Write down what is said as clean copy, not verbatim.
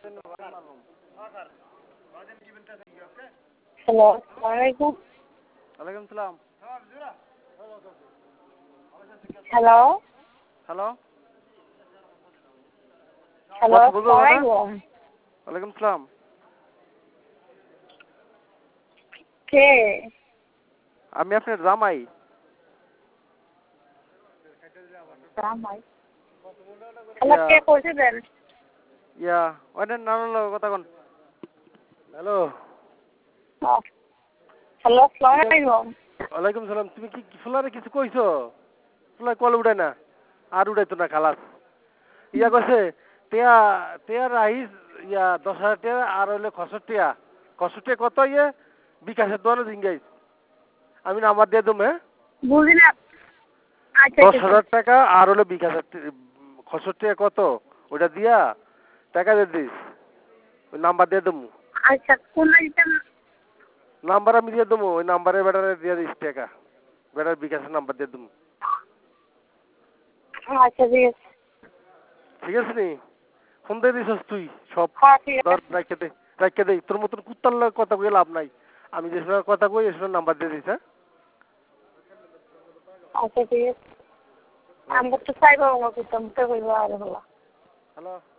Hello, আসসালামু আলাইকুম। ওয়ালাইকুম সালাম। হ্যালো হ্যালো, হ্যালো, কথা বলবো আসসালামু দাদা? আলাইকুম। ওয়ালাইকুম সালাম। কে? আমি আপনার জামাই। জামাই। হ্যালো, কে কইছিলেন? ইয়া ওইটার নানার লগে কথা কন। হ্যালো। হ্যালো, আসসালামু আলাইকুম। ওয়ালাইকুম সালাম। তুমি কি ফুলারে কিছু কইছো? ফুলা কল উঠায় না, আর উঠাইতো না খালাস। ইয়া কইছে টিয়া টিয়া রাইস ইয়া 10,000 টাকা আর হইলে খসটিয়া খসটিয়া কত ইয়ে বিকাশের দোয়ানো জিঙ্গাইস আমি নাম্বার দিয়ে দেবো। হ্যাঁ, বুঝি না। আচ্ছা, ঠিক 10,000 আছে। টাকা আর হলো বিকাশের খসটিয়া কত ওটা দিয়া টাকা দিয়ে দিস, ওই নাম্বার দিয়ে দেবো। আচ্ছা, কোন আইটেম? নাম্বার আমি দিয়ে দেবো, ওই নাম্বারে বেটারে দিয়ে দিস টাকা, বেটার বিকাশের নাম্বার দিয়ে দেবো। আচ্ছা, ঠিক আছে। ঠিক আছে নি? ফোন দিয়ে দিছিস তুই সব। হ্যাঁ, ঠিক ধর আছে। রাখতে দে তোর মতন কুত্তার লগে কথা কই লাভ নাই। আমি যে সময় কথা কই এই সময় নাম্বার দিয়ে দিস। হ্যাঁ, আচ্ছা, ঠিক আছে। আচ্ছা। আমরা তো চাইবো না, কিন্তু কইবো আর হলো। হ্যালো।